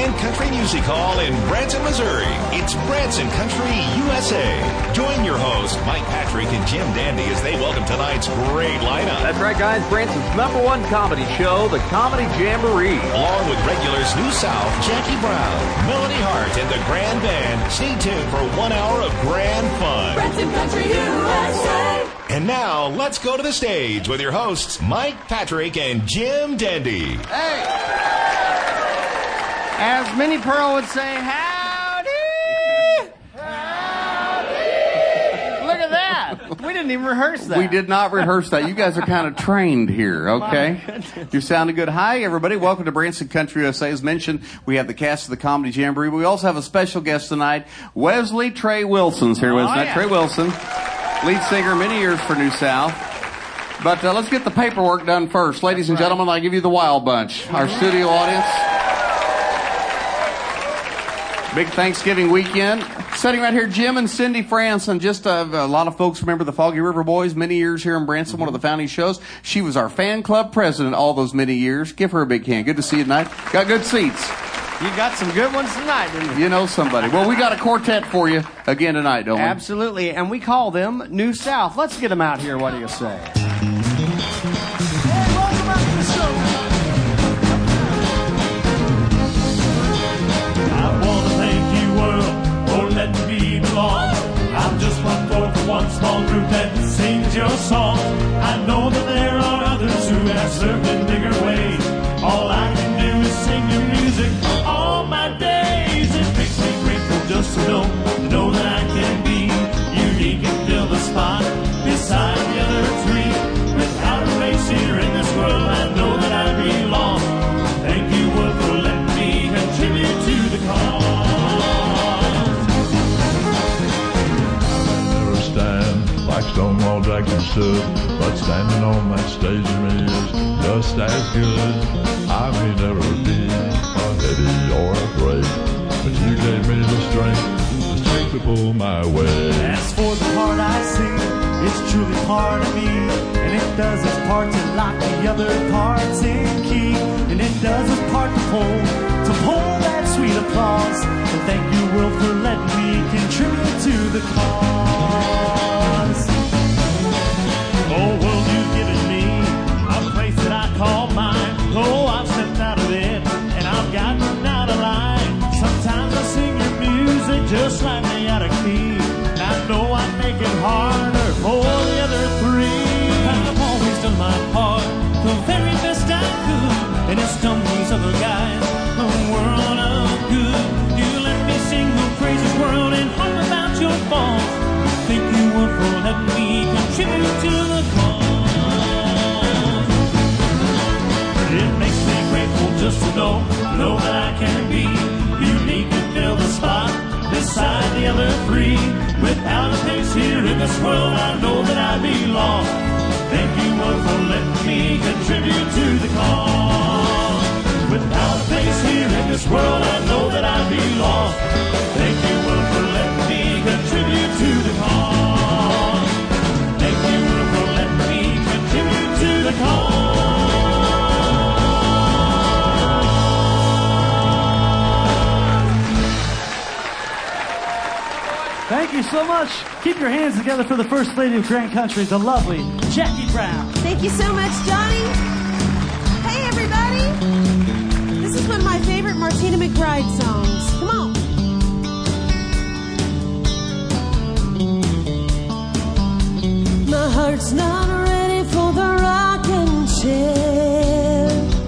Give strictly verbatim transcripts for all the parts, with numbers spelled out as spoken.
one country music hall in Branson, Missouri. It's Branson Country U S A. Join your hosts, Mike Patrick and Jim Dandy, as they welcome tonight's great lineup. That's right, guys. Branson's number one comedy show, the Comedy Jamboree. Along with regulars New South, Jackie Brown, Melanie Hart, and the Grand Band. Stay tuned for one hour of grand fun. Branson Country U S A. And now, let's go to the stage with your hosts, Mike Patrick and Jim Dandy. Hey! As Minnie Pearl would say, howdy! Howdy! Look at that! We didn't even rehearse that. We did not rehearse that. You guys are kind of trained here, okay? You're sounding good. Hi, everybody. Welcome to Branson Country U S A. As mentioned, we have the cast of the Comedy Jamboree. We also have a special guest tonight. Wesley Trey Wilson's here with us Oh, tonight. yeah. Trey Wilson, lead singer many years for New South. But uh, let's get the paperwork done first. Ladies and gentlemen, I give you the Wild Bunch, our studio audience. Big Thanksgiving weekend. Sitting right here, Jim and Cindy Franson. Just uh, a lot of folks remember the Foggy River Boys, many years here in Branson, one of the founding shows. She was our fan club president all those many years. Give her a big hand. Good to see you tonight. Got good seats. You got some good ones tonight, didn't you? You know somebody. Well, we got a quartet for you again tonight, don't we? Absolutely, and we call them New South. Let's get them out here. What do you say? Hey, welcome back to the show. I want to thank you, world, for letting me belong. I'm just one fourth of one small group that sings your song. I know that there are others who have served in bigger ways. All I can do is sing your music all my days. It makes me grateful just to know, to know that I can be unique and fill the spot beside the other three. Without a race here in this world, I know that I belong. Thank you, world, for letting me contribute to the cause. I'll never stand like Stonewall Jackson stood, but standing on that stage to me is just as good. I may never be a heavy or a brave, but you gave me the strength, the strength to pull my way. As for the part I sing, it's truly part of me, and it does its part to lock the other parts in key, and it does its part to pull, to pull that sweet applause. And thank you, world, for letting me contribute to the cause. Oh, world, you've given me a place that I call mine. Oh, I've stepped out of it, and I've gotten out of line. Sometimes I sing your music just slightly out of key. I know I make it harder for the other three. I've always done my part, the very best I could, and it's done these other guys a world of good. You let me sing the praises, world, and harp about your faults. Thank you, world, for letting me contribute to the cause. It makes me grateful just to know, know that I can be unique and fill the spot beside the other three. Without a place here in this world, I know that I belong. Thank you, world, for letting me contribute to the cause. Without a place here in this world, I know that I belong. Thank you, world, for letting me contribute to the cause. Thank you, world, for letting me contribute to the cause. Thank you so much. Keep your hands together for the First Lady of Grand Country, the lovely Jackie Brown. Thank you so much, Johnny. Hey, everybody. This is one of my favorite Martina McBride songs. Come on. My heart's not ready for the rocking chair.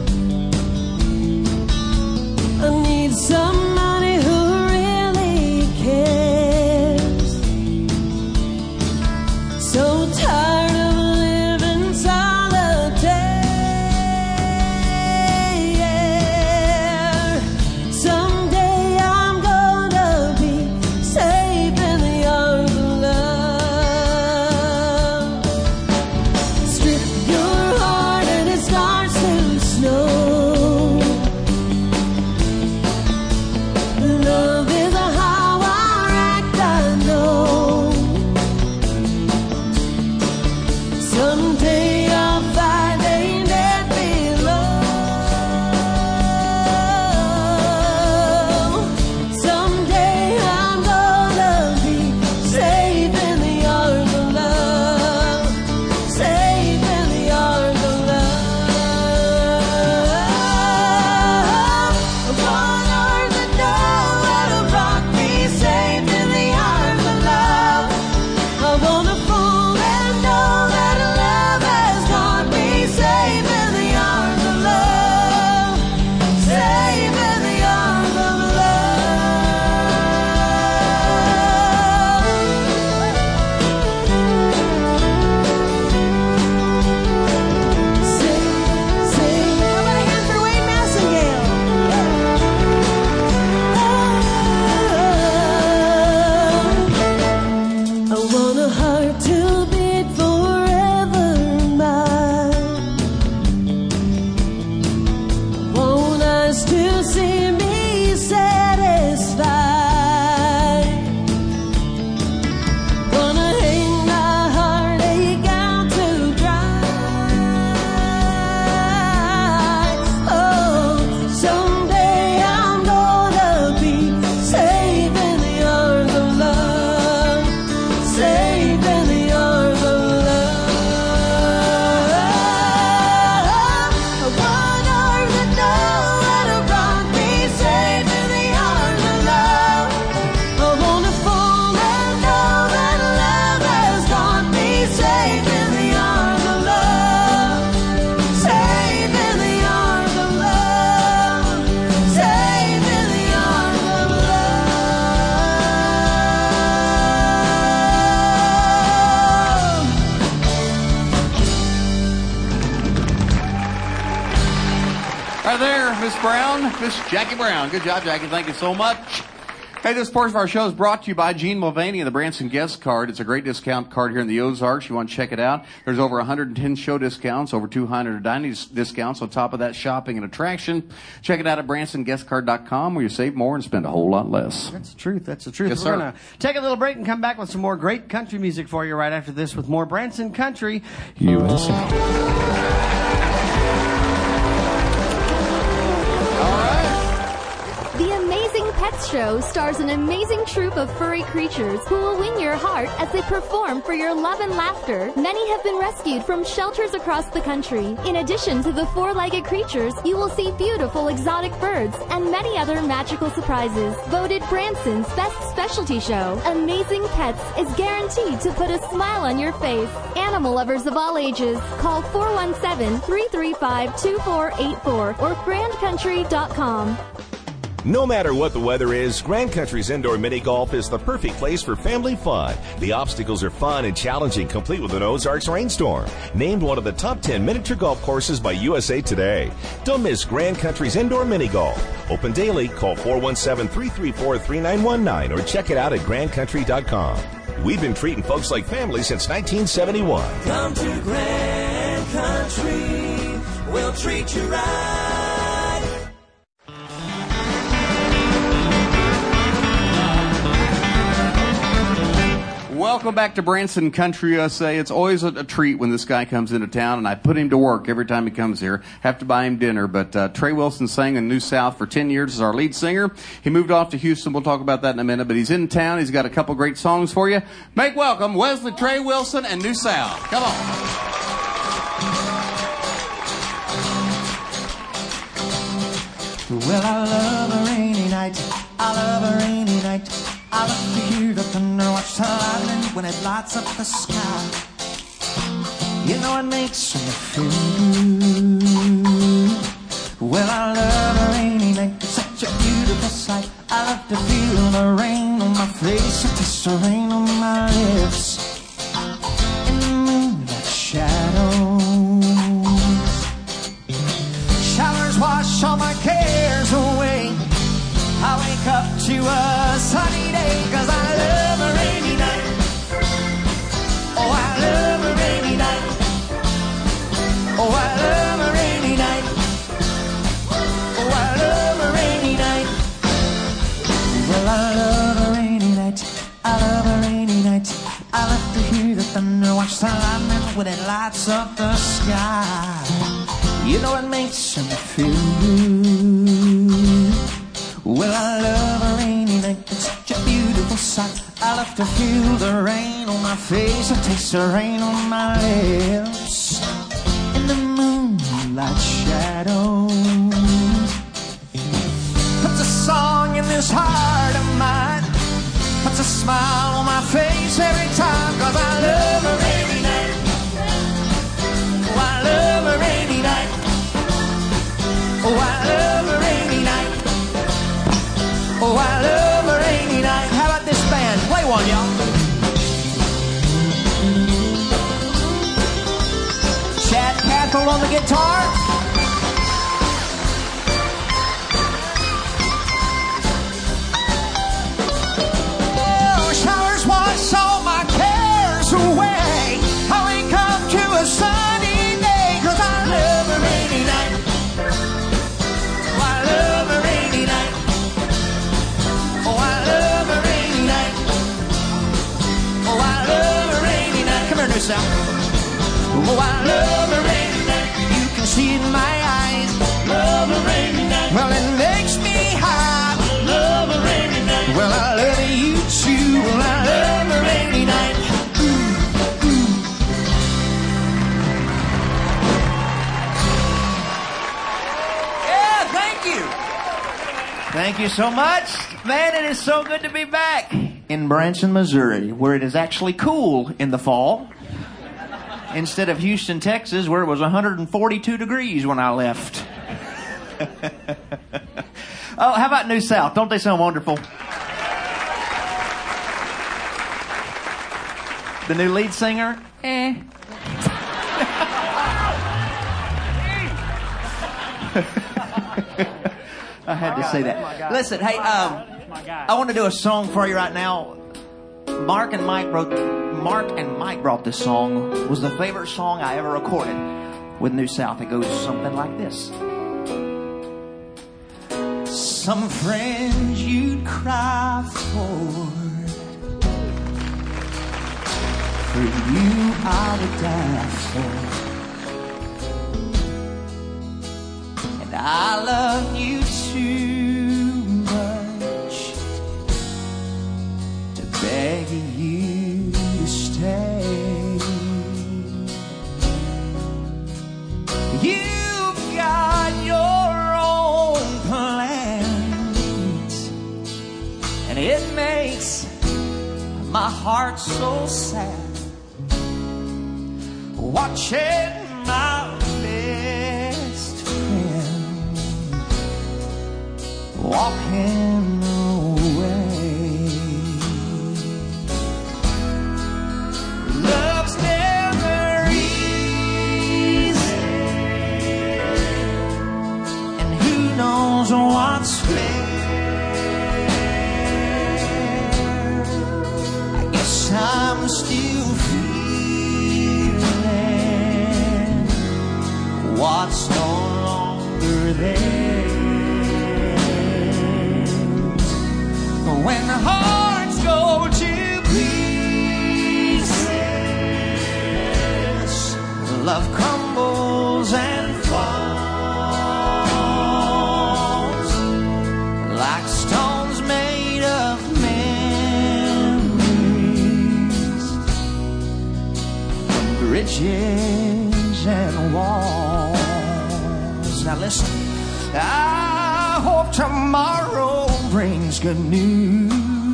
I need somebody who really cares. So tired of living solitaire. Someday I'm gonna be safe in the arms of love. Strip your heart and it starts to snow. Love is how I act, I know. Someday I'll find ain't that below. there, Miss Brown, Miss Jackie Brown. Good job, Jackie. Thank you so much. Hey, this portion of our show is brought to you by Gene Mulvaney and the Branson Guest Card. It's a great discount card here in the Ozarks. You want to check it out. There's over one hundred ten show discounts, over two hundred dining discounts. On top of that, shopping and attraction. Check it out at Branson Guest Card dot com where you save more and spend a whole lot less. That's the truth. That's the truth. Yes, We're sir. going to take a little break and come back with some more great country music for you right after this with more Branson Country U S A. The Amazing Pets Show stars an amazing troupe of furry creatures who will win your heart as they perform for your love and laughter. Many have been rescued from shelters across the country. In addition to the four-legged creatures, you will see beautiful exotic birds and many other magical surprises. Voted Branson's best specialty show, Amazing Pets is guaranteed to put a smile on your face. Animal lovers of all ages, call four one seven, three three five, two four eight four or grand country dot com. No matter what the weather is, Grand Country's indoor mini golf is the perfect place for family fun. The obstacles are fun and challenging, complete with an Ozarks rainstorm. Named one of the top ten miniature golf courses by U S A Today. Don't miss Grand Country's indoor mini golf. Open daily. Call four one seven, three three four, three nine one nine or check it out at grand country dot com. We've been treating folks like family since nineteen seventy-one. Come to Grand Country, we'll treat you right. Welcome back to Branson Country U S A. It's always a, a treat when this guy comes into town, and I put him to work every time he comes here. Have to buy him dinner. But uh, Trey Wilson sang in New South for ten years as our lead singer. He moved off to Houston. We'll talk about that in a minute. But he's in town. He's got a couple great songs for you. Make welcome Wesley Trey Wilson and New South. Come on. Well, I love a rainy night. I love a rainy night. I love to hear the thunder, watch the lightning when it lights up the sky. You know it makes me feel good. Well, I love a rainy night. It's such a beautiful sight. I love to feel the rain on my face, and taste the rain on my lips. In the moonlight shadows, showers wash all my cares away. I wake up to a sunny day, 'cause I love a rainy night. Oh, I love a rainy night. Oh, I love a rainy night. Oh, I love a rainy night. Well, I love a rainy night. I love a rainy night. I love to hear the thunder, watch the lightning when it lights up the sky. You know it makes me feel good. Well, I love a rainy night. It's such a beautiful sight. I love to feel the rain on my face and taste the rain on my lips. In the moonlight shadows, puts a song in this heart of mine, puts a smile on my face every time, 'cause I love a rainy night. Oh, I love a rainy night. Oh, I love a rainy night. Oh, I love a rainy night. How about this band? Play one, y'all. Chad Cathell on the guitar. Oh, showers wash all my cares away. I wake up to a sunny day, 'cause I love a rainy night. Oh, I love a rainy night. Oh, I love a rainy night. Oh, I love a rainy night. Come here, New South. Oh, I love a rainy night. You can see it in my eyes. Love a rainy night. Well, it makes me high. Love a rainy night. Well, I love you too. Well, I love a rainy night. Ooh, ooh. Yeah, thank you. Thank you so much. Man, it is so good to be back in Branson, Missouri, where it is actually cool in the fall, instead of Houston, Texas, where it was one hundred forty-two degrees when I left. Oh, how about New South? Don't they sound wonderful? The new lead singer? Eh. I had to say that. Listen, hey, um, I want to do a song for you right now. Mark and Mike wrote. Mark and Mike brought this song. It was the favorite song I ever recorded with New South. It goes something like this. Some friends you'd cry for, for you I would die for, and I love you too much to beg you to stay. You've got your own plans, and it makes my heart so sad watching my best friend walking away. Love's never easy, and who knows what's fair. I guess I'm still feeling what's no longer there. When hearts go to pieces, love crumbles and falls like stones made of memories from bridges and walls. Now listen, I hope tomorrow brings good news,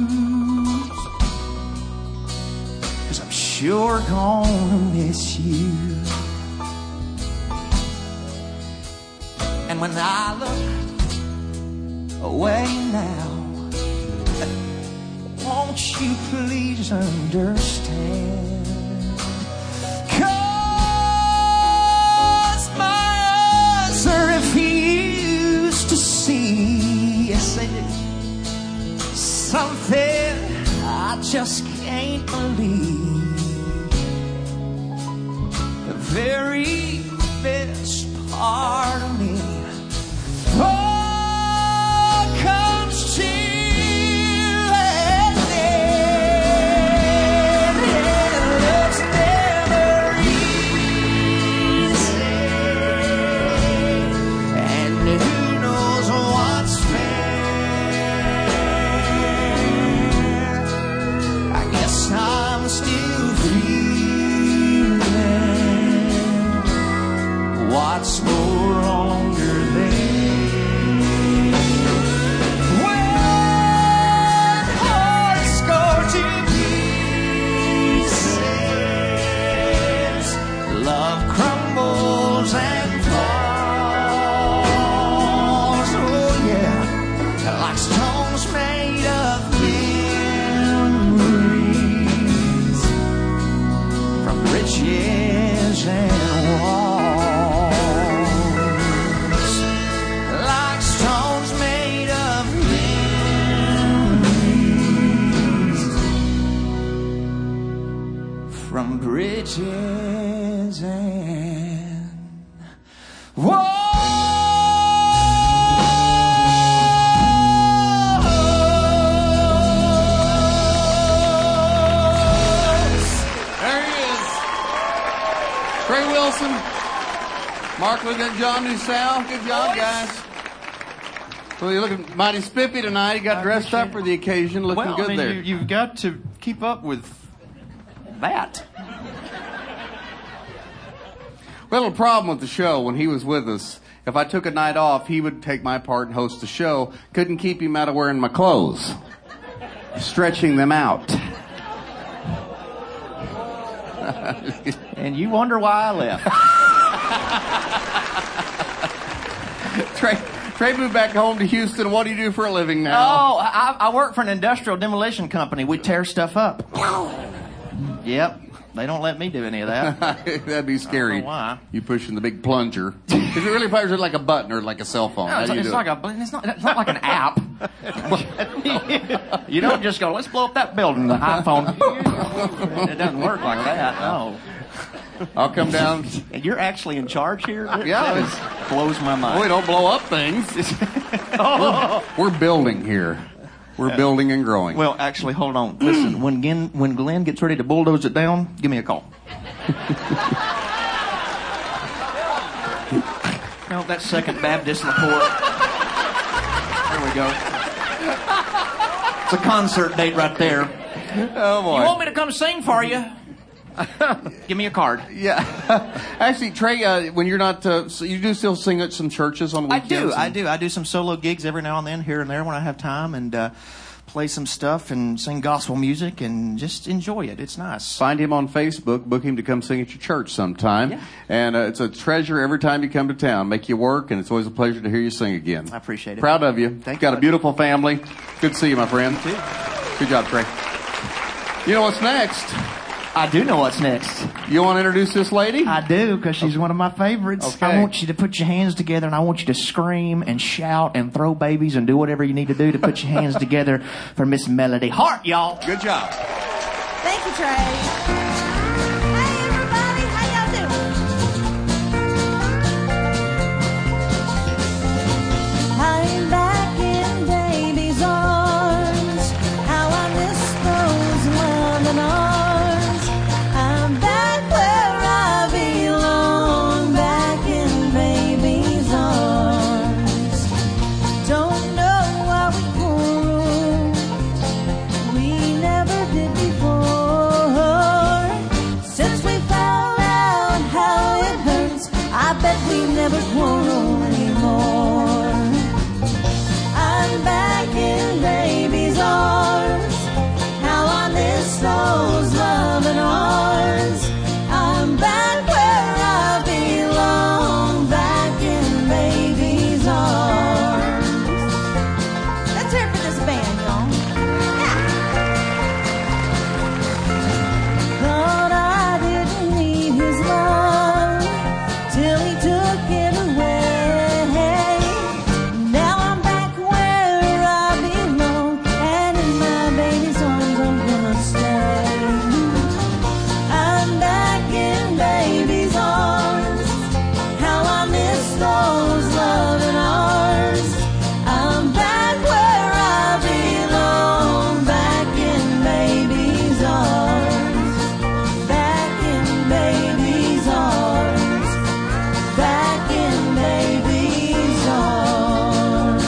'cause I'm sure gonna miss you. And when I look away now, won't you please understand? 'Cause my eyes refuse to see, yes they do, something I just can't believe. The very best part of me all comes to an end. And love's never easy, and who knows what's I'm still feeling what's no longer there. When hearts go to pieces, love crumbles and falls. Oh yeah, like stones made of bridges and walls, like stones made of memories from bridges and walls. Trey Wilson, Mark looking at John Newsouth. Good job, guys. Well, you're looking mighty spiffy tonight. You got dressed up for the occasion, looking well, good I mean, there. You, you've got to keep up with that. Well, a problem with the show when he was with us. If I took a night off, he would take my part and host the show. Couldn't keep him out of wearing my clothes, stretching them out. And you wonder why I left. Trey, Trey moved back home to Houston. What do you do for a living now? Oh, I, I work for an industrial demolition company. We tear stuff up. Yep. They don't let me do any of that. That'd be scary. I don't know why. You pushing the big plunger. If it really fires it like a button or like a cell phone. No, How it's, do you it's do like it? a. It's not. It's not like an app. You don't just go. Let's blow up that building. The iPhone. It doesn't work like that. No. I'll come down. And you're actually in charge here? Yeah. That blows my mind. Oh, we don't blow up things. we're, we're building here. We're building and growing. Well, actually, hold on. Listen, when Glenn, when Glenn gets ready to bulldoze it down, give me a call. No, that's Second Baptist LaPorte. There we go. It's a concert date right there. Oh, boy. You want me to come sing for you? Give me a card. Yeah. Actually, Trey, uh, when you're not, uh, so you do still sing at some churches on I weekends? do, and- I do. I do some solo gigs every now and then, here and there when I have time, and uh, play some stuff and sing gospel music and just enjoy it. It's nice. Find him on Facebook. Book him to come sing at your church sometime. Yeah. And uh, it's a treasure every time you come to town. Make you work, and it's always a pleasure to hear you sing again. I appreciate it. Proud of you. Thank Got you. a beautiful family. Good to see you, my friend. You too. Good job, Trey. You know what's next? I do know what's next. You want to introduce this lady? I do, because she's one of my favorites. Okay. I want you to put your hands together, and I want you to scream and shout and throw babies and do whatever you need to do to put your hands together for Miss Melody Hart, y'all. Good job. Thank you, Trey. Hey, everybody. How y'all doing? I'm back in baby's arms. How I miss those loving arms. I'm back where I belong. Back in baby's arms. Don't know why we quarreled. We never did before. Since we found out how it hurts, I bet we never quarrel anymore. I'm back in baby's arms. How I miss those loving arms. I'm back where I belong. Back in baby's arms. Let's hear it for this band, y'all. Thought I didn't need his love till he took it away. Now I'm back where I belong, and in my baby's arms I'm gonna stay. I'm back in baby's arms. How I miss those loving arms. I'm back where I belong. Back in baby's arms. Back in baby's arms. Back in baby's arms.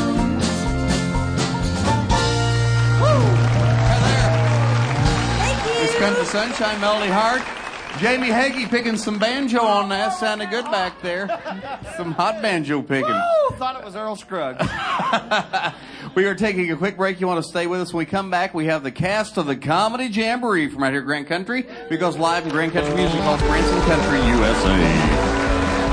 Woo! Thank you. Miss Country Sunshine, Melody Hart. Jamie Hagee picking some banjo on that. Sounded good back there. Some hot banjo picking. Woo! Thought it was Earl Scruggs. We are taking a quick break. You want to stay with us? When we come back, we have the cast of the Comedy Jamboree from right here at Grand Country. Because live in Grand Country Music Hall, Branson Country, U S A.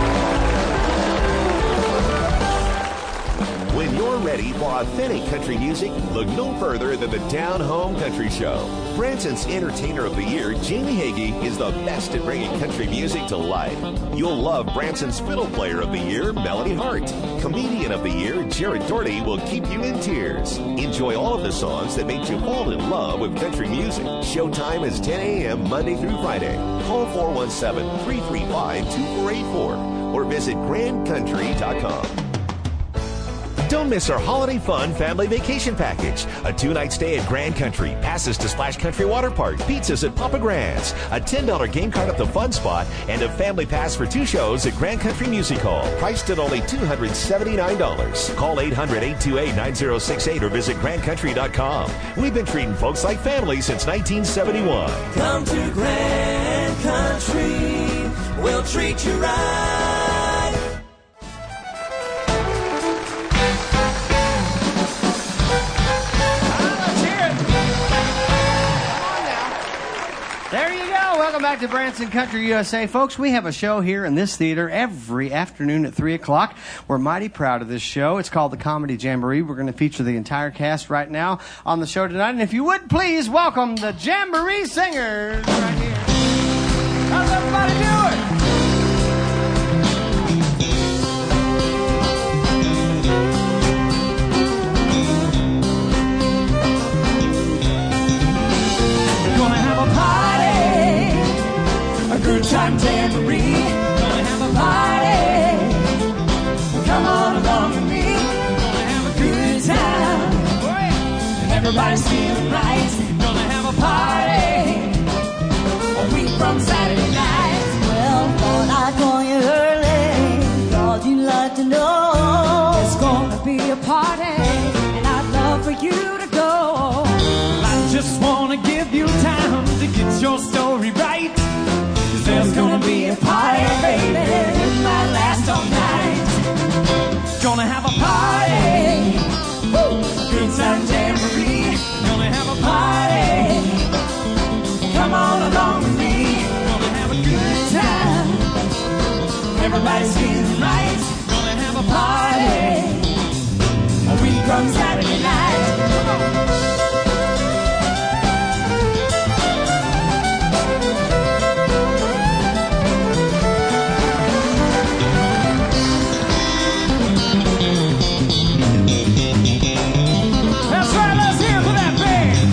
When you're ready for authentic country music, look no further than the Down Home Country Show. Branson's Entertainer of the Year, Jamie Hagee, is the best at bringing country music to life. You'll love Branson's Fiddle Player of the Year, Melody Hart. Comedian of the Year, Jared Doherty, will keep you in tears. Enjoy all of the songs that make you fall in love with country music. Showtime is ten a.m. Monday through Friday. Call four one seven, three three five, two four eight four or visit grand country dot com. Don't miss our holiday fun family vacation package. A two-night stay at Grand Country, passes to Splash Country Water Park, pizzas at Papa Grand's, a ten dollar game card at the Fun Spot, and a family pass for two shows at Grand Country Music Hall, priced at only two hundred seventy-nine dollars. Call eight hundred, eight two eight, nine zero six eight or visit grand country dot com. We've been treating folks like family since nineteen seventy-one. Come to Grand Country, we'll treat you right. There you go. Welcome back to Branson Country U S A. Folks, we have a show here in this theater every afternoon at three o'clock. We're mighty proud of this show. It's called the Comedy Jamboree. We're going to feature the entire cast right now on the show tonight. And if you would, please welcome the Jamboree Singers right here. Jamboree. Gonna have a party. Come on along with me. Gonna have a good time. Everybody's feeling right. Gonna have a party. A week from Saturday night. Well, thought I'd call you early. Thought you'd like to know. It's gonna be a party, and I'd love for you to go. I just wanna give you time to get your story right. 'Cause there's gonna be a party, baby. It might last all night. Gonna have a party. Woo! Good time jamboree. Gonna have a party. Come on along with me. Gonna have a good time. Everybody's feeling right. Gonna have a party. A week from Saturday night. That's right, let's hear it for that band.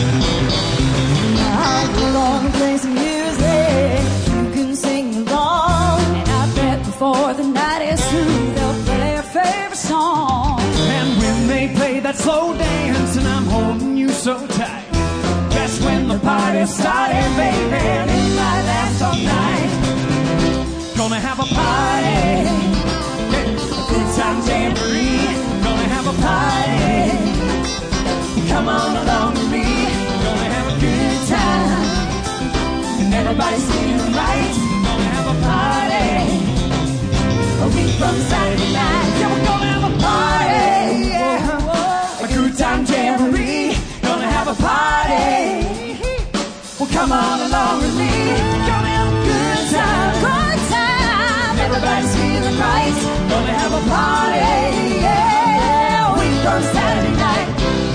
I'm gonna play some music. You can sing along. And I bet before the night is through, they'll play their favorite song. And when they play that slow dance, and I'm holding you so tight, that's when the party started, baby, and it might last all night. Gonna have a party, hey, a good time jamboree. Gonna have a party. Come on along with me. Gonna have a good time, and everybody's feeling right. Gonna have a party. A week from Saturday night. Yeah, we're gonna have a party. Yeah. A good time jamboree. Gonna have a party. Well, come on along with me. Gonna have a good time. Good time. Everybody's feeling right. Gonna have a party. Yeah. A week from Saturday night.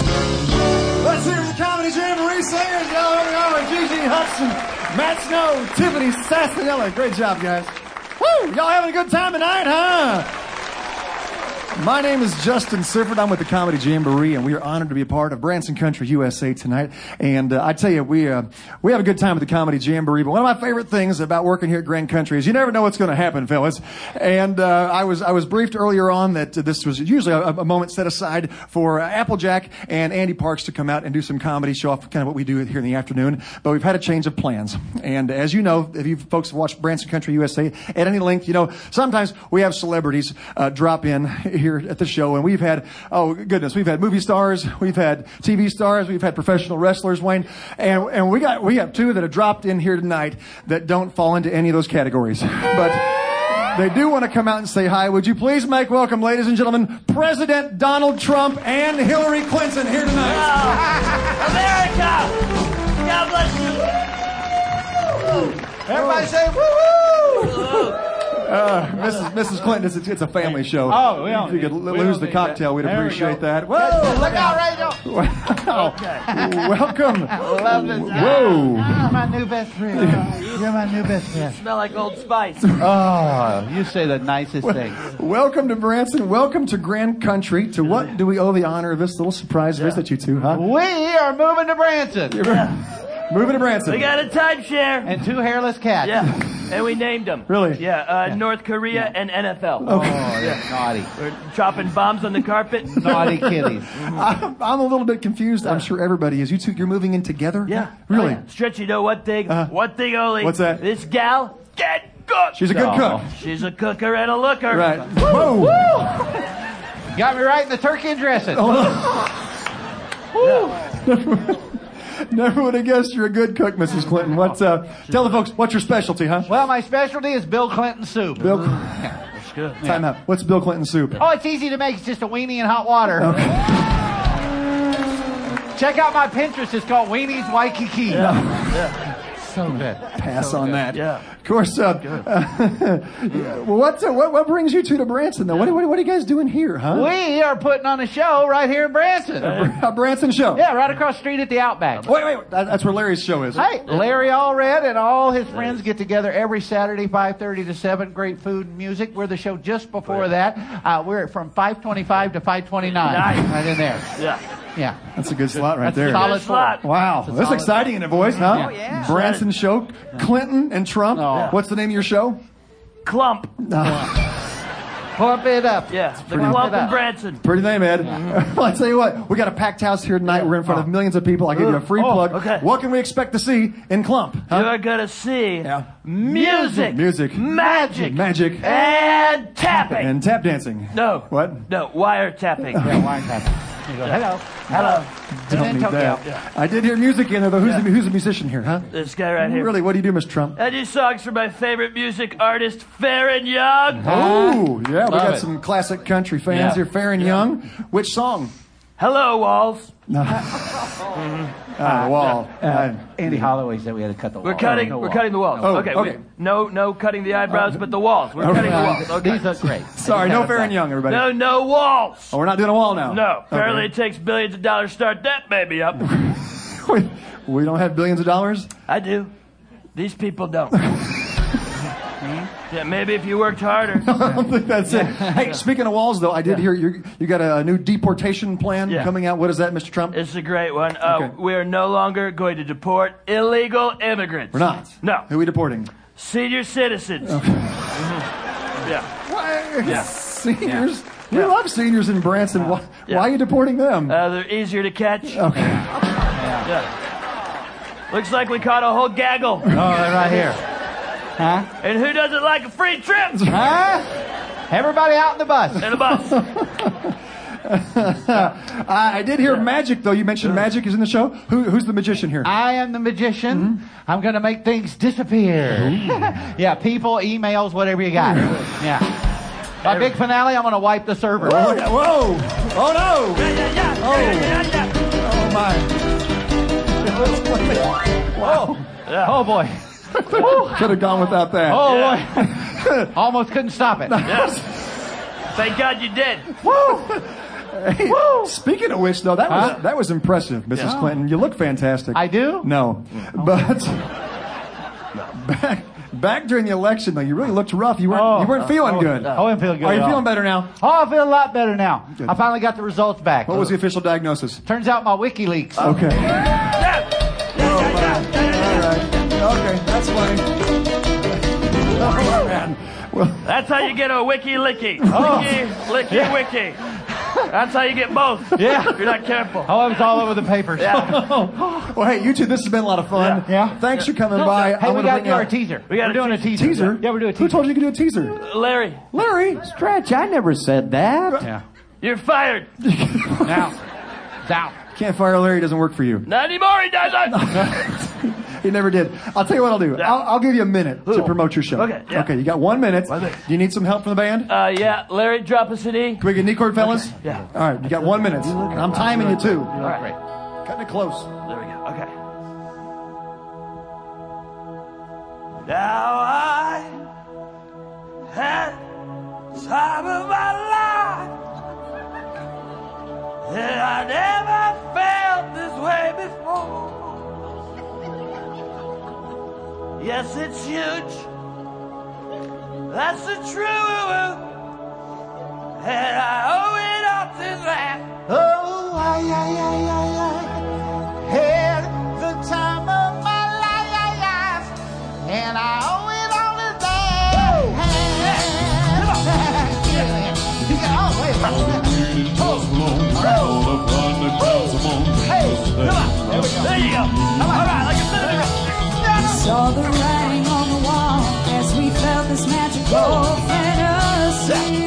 Let's hear the Comedy Jamboree singers. Y'all over there with Gigi Hudson, Matt Snow, Tiffany Sassanella. Great job, guys. Woo! Y'all having a good time tonight, huh? My name is Justin Sifford. I'm with the Comedy Jamboree, and we are honored to be a part of Branson Country U S A tonight. And uh, I tell you, we uh, we have a good time at the Comedy Jamboree. But one of my favorite things about working here at Grand Country is you never know what's going to happen, fellas. And uh, I was I was briefed earlier on that uh, this was usually a, a moment set aside for uh, Applejack and Andy Parks to come out and do some comedy, show off kind of what we do here in the afternoon. But we've had a change of plans. And as you know, if you folks have watched Branson Country U S A at any length, you know sometimes we have celebrities uh, drop in here at the show, and we've had, oh goodness, we've had movie stars, we've had T V stars, we've had professional wrestlers, Wayne, and and we got we have two that have dropped in here tonight that don't fall into any of those categories, but they do want to come out and say hi. Would you please make welcome, ladies and gentlemen, President Donald Trump and Hillary Clinton here tonight. Oh, America! God bless you! Everybody say woo-hoo! Uh, Missus Missus Clinton, it's, it's a family show. Oh, we don't If you could need- l- we lose don't the need cocktail, that. we'd There we appreciate go. that. Whoa! Look out, Rachel! Wow. Welcome. Love this. Whoa. You're my new best friend. You're my new best friend. Smell like Old Spice. Oh, you say the nicest thing. Welcome to Branson. Welcome to Grand Country. To what do we owe the honor of this little surprise visit, you two, huh? We are moving to Branson. Moving to Branson. We got a timeshare. And two hairless cats. Yeah. And we named them. Really? Yeah, uh, North Korea and N F L. Oh, that's naughty. We're dropping bombs on the carpet. Naughty kitties. I'm, I'm a little bit confused. I'm sure everybody is. You two, you're moving in together? Yeah. Really? Oh, yeah. Stretch, you know one thing? Uh-huh. One thing only. What's that? This gal can cook. She's a good cook. She's a cooker and a looker. Right. Woo! Whoa. Got me right in the turkey and dressing. Never would have guessed you're a good cook, Missus Clinton. What's uh? Tell the folks what's your specialty, huh? Well, my specialty is Bill Clinton soup. Bill. That's good. Time out. What's Bill Clinton soup? Oh, it's easy to make. It's just a weenie and hot water. Okay. Check out my Pinterest. It's called Weenie's Waikiki. Yeah. yeah. So good. Pass so on good. that. Yeah. Of course. Uh, uh, well, what's uh, what, what brings you two to Branson, though? What, what, what are you guys doing here, huh? We are putting on a show right here in Branson. A, a Branson show. Yeah, right across the street at the Outback. Wait, wait. That, that's where Larry's show is. Hey, Larry Allred and all his friends get together every Saturday, five thirty to seven. Great food and music. We're the show just before that. Uh, we're from five twenty-five to five twenty-nine. Nice. Right in there. Yeah. Yeah. That's a good slot right That's there. a solid slot. Wow. That's a That's solid exciting in a voice, huh? Oh, yeah. Branson Show, Clinton and Trump. Oh. What's the name of your show? Clump. Pump it up. Yeah, the pretty- Clump and Branson. Pretty name, Ed. Well, I tell you what, we got a packed house here tonight. We're in front of millions of people. I'll give you a free Oh, plug. okay. What can we expect to see in Clump? Huh? You're gonna see music, Music. magic, Magic. and tapping. And tap dancing. No. What? No, wire tapping. Yeah, wire tapping. You go, hello. Hello. Don't need that. I did hear music in there, though. Who's, the, who's the musician here, huh? This guy right here. Really, what do you do, Mister Trump? I do songs for my favorite music artist, Farron Young. Oh, yeah, we Love got it. some classic country fans Yeah. here. Farron Young. Which song? Hello, Walls. Ah, wall. Uh, Andy Holloway said we had to cut the wall. We're cutting. No we're wall. cutting the walls. Oh, okay. okay. We, no, no cutting the eyebrows, but the walls. We're cutting the walls. Okay. These are great. Sorry, no Farron Young, everybody. No, no walls. Oh, we're not doing a wall now? No. Apparently, Okay. it takes billions of dollars to start that baby up. we, we don't have billions of dollars? I do. These people don't. Yeah, maybe if you worked harder. I don't think that's it. Hey, speaking of walls, though, I did hear you you got a new deportation plan Yeah. coming out. What is that, Mister Trump? It's a great one. Uh, Okay. We are no longer going to deport illegal immigrants. We're not. No. Who are we deporting? Senior citizens. Mhm. Yeah. Why? Yeah. Seniors? We love seniors in Branson. Why, Yeah. why are you deporting them? Uh, they're easier to catch. Okay. Yeah. Looks like we caught a whole gaggle. Oh, they're right here. Huh? And who doesn't like a free trip? Huh? Everybody out in the bus. In a bus. I, I did hear magic, though. You mentioned magic is in the show. Who, who's the magician here? I am the magician. I'm going to make things disappear. Yeah, people, emails, whatever you got. Yeah. My big finale, I'm going to wipe the server. Oh, yeah. Whoa! Oh, no! Yeah, yeah, yeah. Oh. Yeah, yeah, yeah. Oh, my. Wow. Yeah. Oh, boy. Could have gone without that. Oh, Yeah. boy. Almost couldn't stop it. Yes. Thank God you did. Hey, speaking of which, though, that Huh? was that was impressive, Missus Yeah. Clinton. You look fantastic. I do? No, but back back during the election, though, you really looked rough. You weren't Oh. you weren't feeling Oh, good. I wasn't feeling good Are you at all. feeling better now? Oh, I feel a lot better now. Good. I finally got the results back. What was the official diagnosis? Turns out my WikiLeaks. Okay. Yeah. Yeah, yeah, yeah, yeah, yeah. All right. Okay, that's funny. Oh, man. Well, That's how you get a wiki licky. Oh. Wiki, licky, Yeah. wiki. That's how you get both. Yeah. If you're not careful. Oh, it was all over the papers. Yeah. well, hey, you two, this has been a lot of fun. Yeah. Yeah. Thanks for coming by. Hey, I'm we gonna got to bring do our out- teaser. We got We're a doing a teaser. Teaser? Yeah, we're doing a Who teaser. told you you could do a teaser? Larry, Larry. Stretch, I never said that. Yeah. you're fired. Now, it's out. Can't fire Larry. Doesn't work for you. Not anymore, he doesn't. He never did. I'll tell you what I'll do. I'll, I'll give you a minute to promote your show. Okay, yeah. Okay, you got one minute. One minute. Do you need some help from the band? Uh, yeah, Larry, drop us an E. Can we get knee cord, fellas? Yeah. All right, you got one minute. And I'm timing you, too. All right. Great. Cutting it close. There we go. Okay. Now I had time of my life, and I never felt this way before. Yes, it's huge. That's the truth, and I owe it all to that. Oh, I, I, I, I, I had the time of my life, and I owe it all to that. Oh, wait. Oh, hey, come on. There we go. There you go. All right, like a senator. Saw the writing on the wall as we felt this magical fantasy.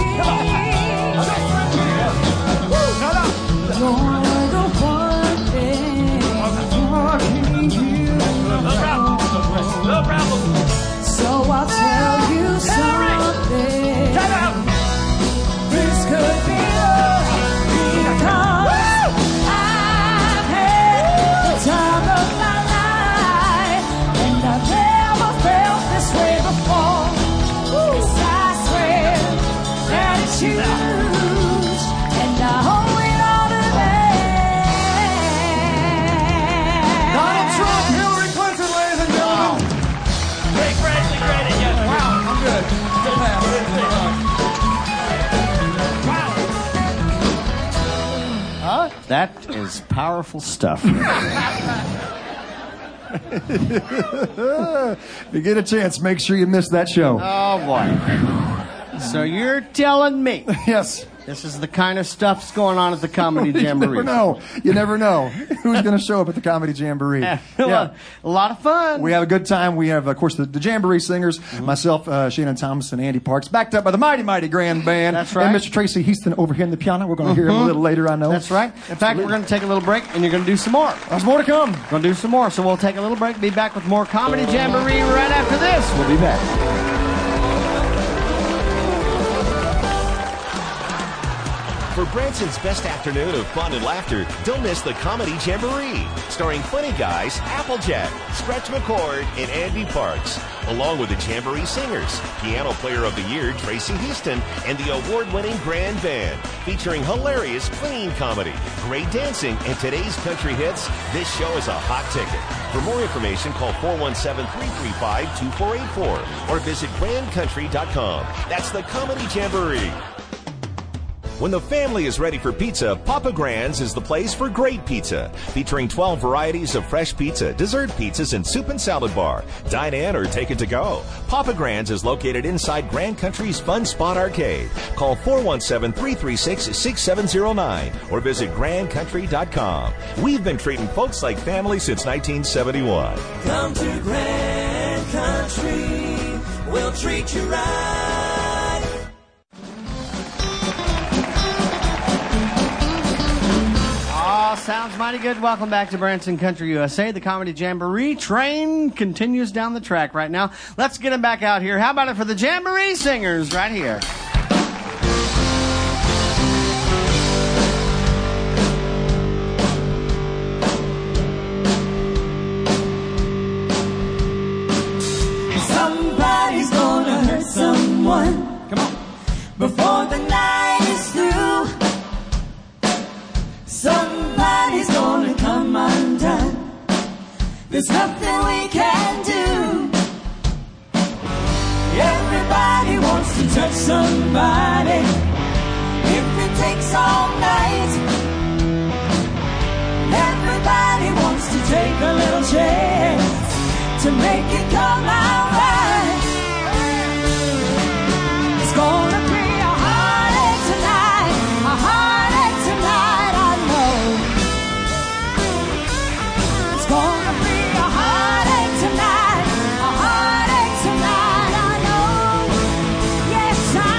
You're the one thing wanting you. No problem. No problem. So I'll tell you something. Time out. This could be love because I've had the time of my life, and I've never felt this way before. Yes, I That is powerful stuff. If you get a chance, make sure you miss that show. Oh, boy. So you're telling me. Yes. This is the kind of stuff's going on at the Comedy You Jamboree. never know. You never know who's going to show up at the Comedy Jamboree. Yeah. A lot of fun. We have a good time. We have, of course, the, the Jamboree singers, mm-hmm. myself, uh, Shannon Thomas, and Andy Parks, backed up by the mighty, mighty grand band. That's right. And Mister Tracy Heaston over here in the piano. We're going to mm-hmm. hear him a little later, I know. That's right. In fact, we're going to take a little break, and you're going to do some more. There's more to come. We're going to do some more. So we'll take a little break, be back with more Comedy Jamboree right after this. We'll be back. For Branson's best afternoon of fun and laughter, don't miss the Comedy Jamboree, starring funny guys Applejack, Stretch McCord, and Andy Parks, along with the Jamboree Singers, Piano Player of the Year Tracy Heaston, and the award-winning Grand Band, featuring hilarious clean comedy, great dancing, and today's country hits. This show is a hot ticket. For more information, call four one seven, three three five, two four eight four or visit grand country dot com. That's the Comedy Jamboree. When the family is ready for pizza, Papa Grand's is the place for great pizza. Featuring twelve varieties of fresh pizza, dessert pizzas, and soup and salad bar. Dine in or take it to go. Papa Grand's is located inside Grand Country's Fun Spot Arcade. Call four one seven, three three six, six seven zero nine or visit grand country dot com. We've been treating folks like family since nineteen seventy-one. Come to Grand Country, we'll treat you right. Oh, sounds mighty good. Welcome back to Branson Country U S A. The Comedy Jamboree train continues down the track right now. Let's get them back out here. How about it for the Jamboree Singers right here? Somebody's gonna hurt someone. Come on. Before the night is through. Somebody's gonna come undone. There's nothing we can do. Everybody wants to touch somebody. If it takes all night. Everybody wants to take a little chance to make it come out right. It's gonna be a heartache tonight, a heartache tonight, I know. It's gonna be a heartache tonight, a heartache tonight, I know. Yes, I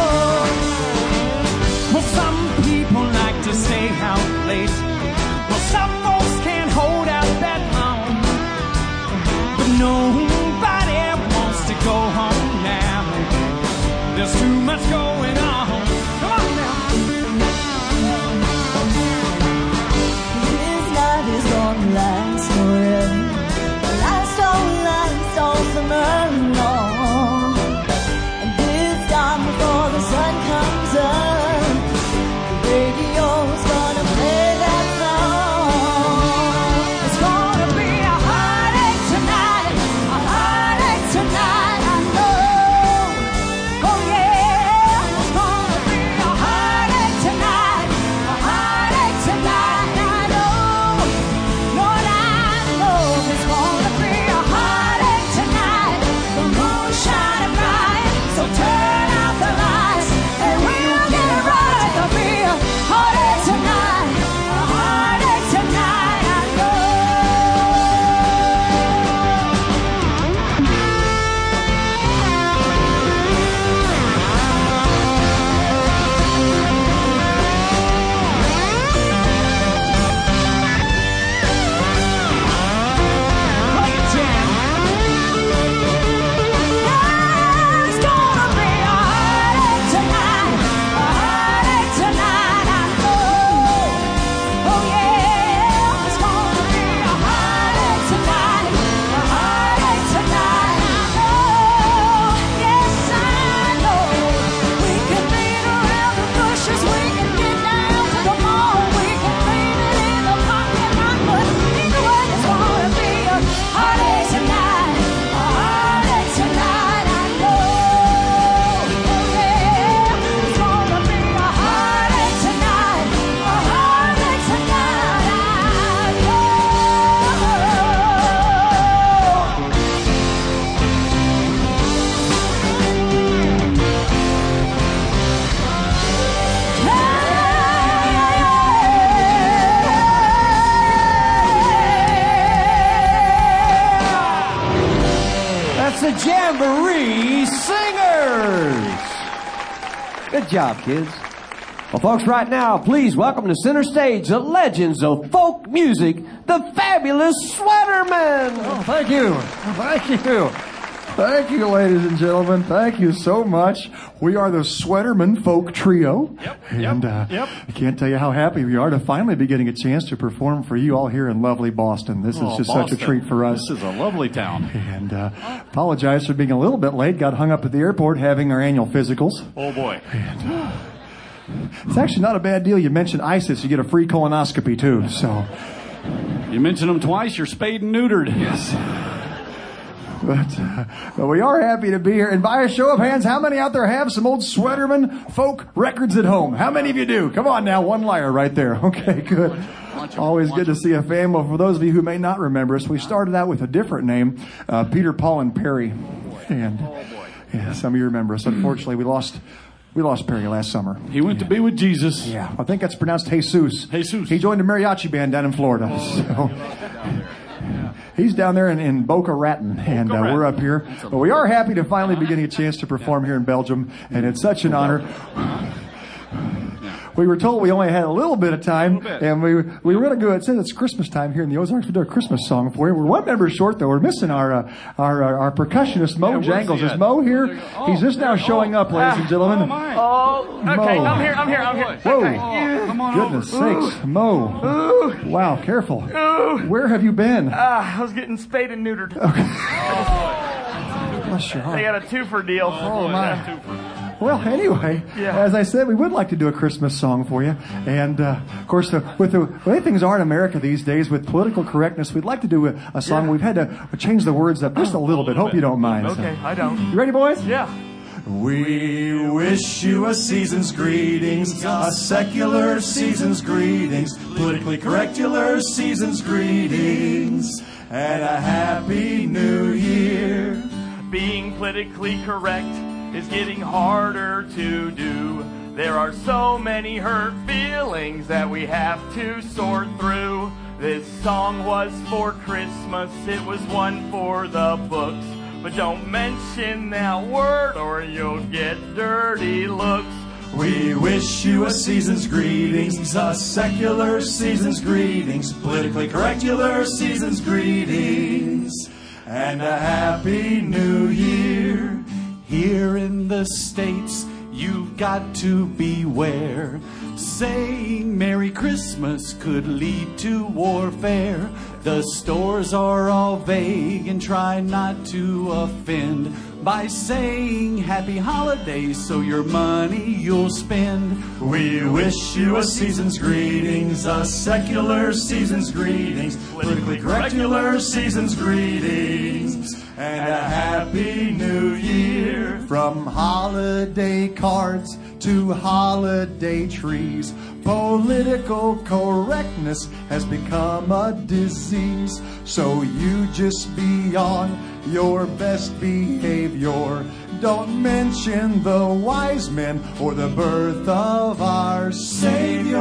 know. Well, some people like to stay out late. Well, some folks can't hold out that long. But nobody wants to go home now. There's too much going on. Come on now. This night is gonna last forever. Last all, last all summer long. And this time before the sun comes up, the radio's gonna play that song. It's gonna be a heartache tonight, a heartache tonight, I know. Oh yeah, it's Good job, kids. Well, folks, right now, please welcome to center stage the legends of folk music, the fabulous Sweatermen. Oh, thank you. Thank you. Thank you, ladies and gentlemen. Thank you so much. We are the Sweatermen Folk Trio. Yep, and yep, uh, yep. I can't tell you how happy we are to finally be getting a chance to perform for you all here in lovely Boston. This Oh, is just Boston. such a treat for us. This is a lovely town. And uh, apologize for being a little bit late. Got hung up at the airport having our annual physicals. Oh, boy. And, uh, it's actually not a bad deal. You mentioned ISIS. You get a free colonoscopy, too. So You mentioned them twice. You're spayed and neutered. Yes. But, uh, but we are happy to be here. And by a show of hands, how many out there have some old Sweaterman folk records at home? How many of you do? Come on now, one liar right there. Okay, good. Always good to see a family. Well, for those of you who may not remember us, we started out with a different name, uh, Peter, Paul, and Perry. And yeah, some of you remember us. Unfortunately, we lost... We lost Perry last summer. He went to be with Jesus. Yeah, I think that's pronounced Jesus. Jesus. He joined a mariachi band down in Florida. So he's down there in, in Boca Raton, and uh, we're up here. But we are happy to finally be getting a chance to perform here in Belgium, and it's such an honor. We were told we only had a little bit of time, and we we were going to go. It says it's Christmas time here in the Ozarks. We do a Christmas song for you. We're one member short, though. We're missing our uh, our, our our percussionist Mo Jangles. Is Mo here? He's just now showing up, ladies and gentlemen. Oh, okay. Mo. I'm here. I'm here. I'm here. Whoa! Okay. Come on Goodness over. sakes, Mo! Wow, careful. Ooh. Where have you been? Ah, I was getting spayed and neutered. Bless your heart. They got a twofer deal. Oh my. Well, anyway, Yeah. as I said, we would like to do a Christmas song for you. And, uh, of course, uh, with the way things are in America these days, with political correctness, we'd like to do a, a song. Yeah. We've had to change the words up just a little bit. Hope you don't mind. Okay, I don't. You ready, boys? Yeah. We wish you a season's greetings, a secular season's greetings, politically correctular season's greetings, and a happy new year. Being politically correct is getting harder to do. There are so many hurt feelings that we have to sort through. This song was for Christmas, it was one for the books. But don't mention that word or you'll get dirty looks. We wish you a season's greetings, a secular season's greetings, politically correctular season's greetings, and a happy new year. Here in the States, you've got to beware. Saying Merry Christmas could lead to warfare. The stores are all vague and try not to offend by saying Happy Holidays so your money you'll spend. We wish you a season's greetings, a secular season's greetings, politically correctular season's greetings, and a happy new year. From holiday cards to holiday trees, political correctness has become a disease. So you just be on your best behavior. Don't mention the wise men or the birth of our Savior.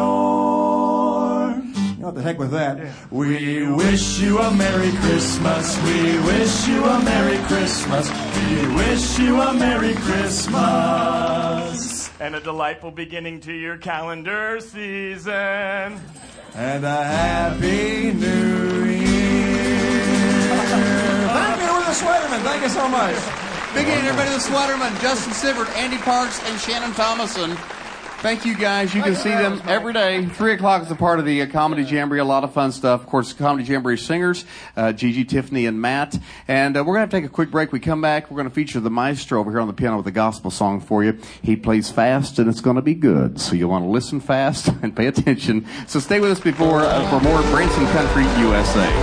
What the heck with that? We wish you a Merry Christmas. We wish you a Merry Christmas. We wish you a Merry Christmas. And a delightful beginning to your calendar season. And a happy new year. Thank you, we're the Sweatermen. Thank you so much. Big hand, everybody, the Sweatermen, Justin Sivert, Andy Parks, and Shannon Thomason. Thank you, guys. You can see them every day. Three o'clock is a part of the uh, Comedy Jamboree. A lot of fun stuff. Of course, Comedy Jamboree singers, uh, Gigi, Tiffany, and Matt. And uh, we're going to have to take a quick break. We come back. We're going to feature the maestro over here on the piano with a gospel song for you. He plays fast, and it's going to be good. So you'll want to listen fast and pay attention. So stay with us before uh, for more Branson Country U S A.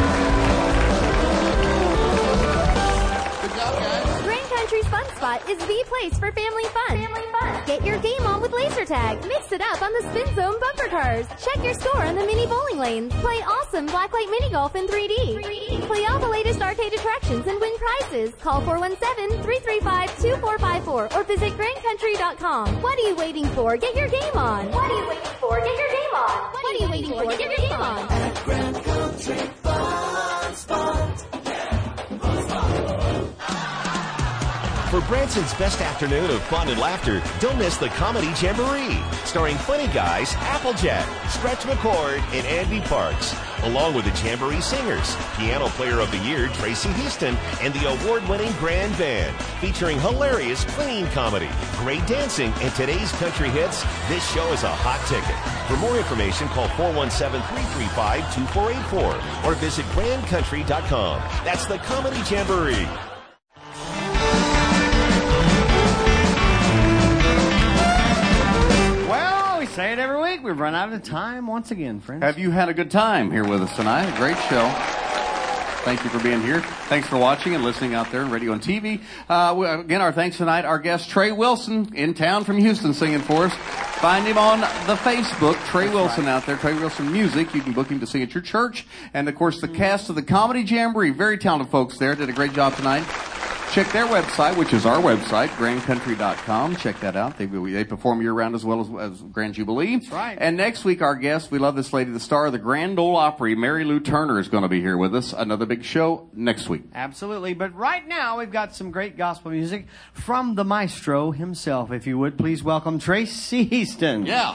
Grand Country's Fun Spot is the place for family fun. Family fun. Get your game on with laser tag. Mix it up on the Spin Zone bumper cars. Check your score on the mini bowling lanes. Play awesome blacklight mini golf in three D. Play all the latest arcade attractions and win prizes. Call four one seven, three three five, two four five four or visit grand country dot com. What are you waiting for? Get your game on. What are you waiting for? Get your game on. What are you waiting for? Get your game on. Grand Country Fun Spot. For Branson's best afternoon of fun and laughter, don't miss the Comedy Jamboree, starring funny guys Applejack, Stretch McCord, and Andy Parks, along with the Jamboree Singers, Piano Player of the Year Tracy Houston, and the award-winning Grand Band, featuring hilarious clean comedy, great dancing, and today's country hits. This show is a hot ticket. For more information, call four one seven, three three five, two four eight four or visit grand country dot com. That's the Comedy Jamboree. Say it every week. We've run out of time once again, friends. Have you had a good time here with us tonight? A great show. Thank you for being here. Thanks for watching and listening out there on radio and T V. Uh, we, again, our thanks tonight. Our guest, Trey Wilson, in town from Houston, singing for us. Find him on the Facebook, Trey That's Wilson right. out there, Trey Wilson Music. You can book him to sing at your church. And, of course, the cast of the Comedy Jamboree, very talented folks there, did a great job tonight. Check their website, which is our website, grand country dot com. Check that out. They, they perform year-round as well as, as Grand Jubilee. That's right. And next week, our guest, we love this lady, the star of the Grand Ole Opry, Mary Lou Turner, is going to be here with us. Another big show next week. Absolutely. But right now, we've got some great gospel music from the maestro himself. If you would, please welcome Tracy Houston. Yeah.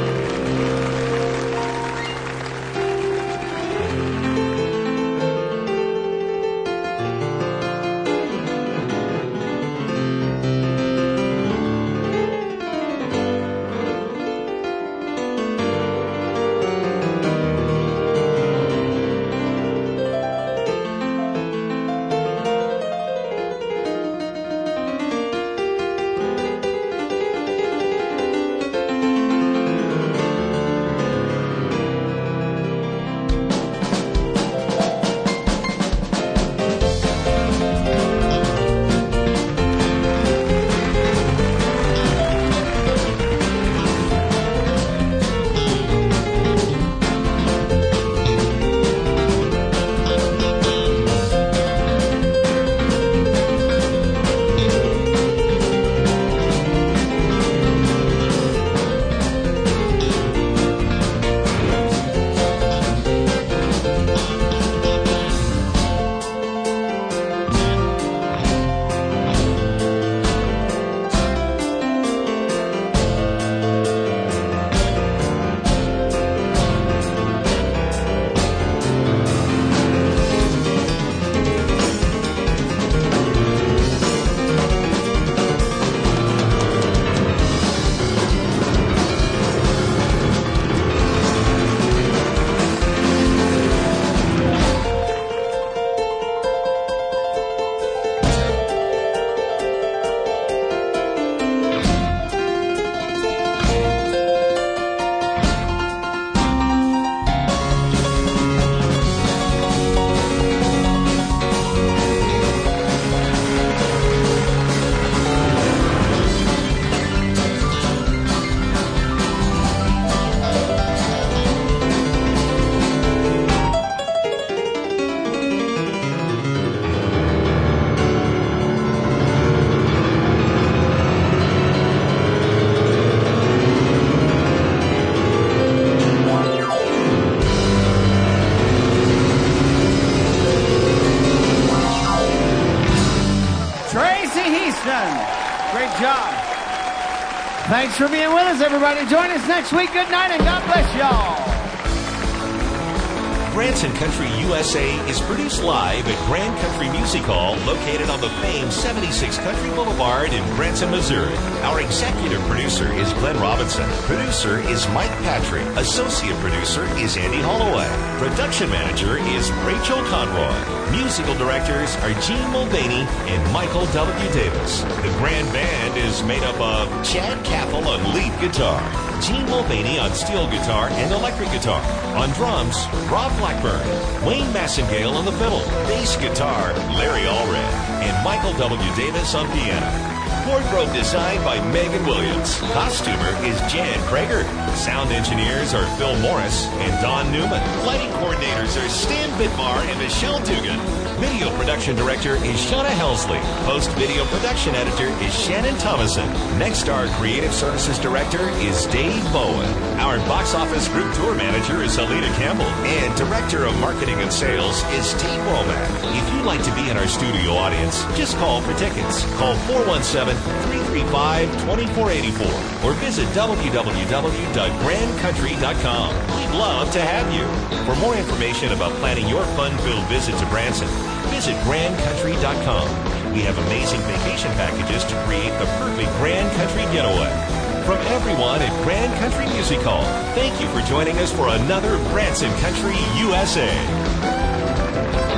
Thanks for being with us, everybody. Join us next week. Good night, and God bless y'all. Branson Country U S A is produced live at Grand Country Music Hall, located on the famed seventy-six Country Boulevard in Branson, Missouri. Our executive producer is Glenn Robinson. Producer is Mike Patrick. Associate producer is Andy Holloway. Production manager is Rachel Conroy. Musical directors are Gene Mulvaney and Michael W. Davis. The Grand Band is made up of Chad Caffel on lead guitar, Gene Mulvaney on steel guitar and electric guitar. On drums, Rob Blackburn, Wayne Massengale on the fiddle, bass guitar, Larry Allred, and Michael W. Davis on piano. Wardrobe designed by Megan Williams. Costumer is Jan Krager. Sound engineers are Phil Morris and Don Newman. Lighting coordinators are Stan Bitmar and Michelle Dugan. Video production director is Shauna Helsley. Post-video production editor is Shannon Thomason. Next Star Creative Services Director is Dave Bowen. Our box office group tour manager is Alita Campbell, and director of marketing and sales is Steve Womack. If you'd like to be in our studio audience, just call for tickets. Call four one seven, three three five, two four eight four or visit w w w dot grand country dot com. We'd love to have you. For more information about planning your fun-filled visit to Branson, visit grand country dot com. We have amazing vacation packages to create the perfect Grand Country getaway. From everyone at Grand Country Music Hall, thank you for joining us for another Branson Country U S A.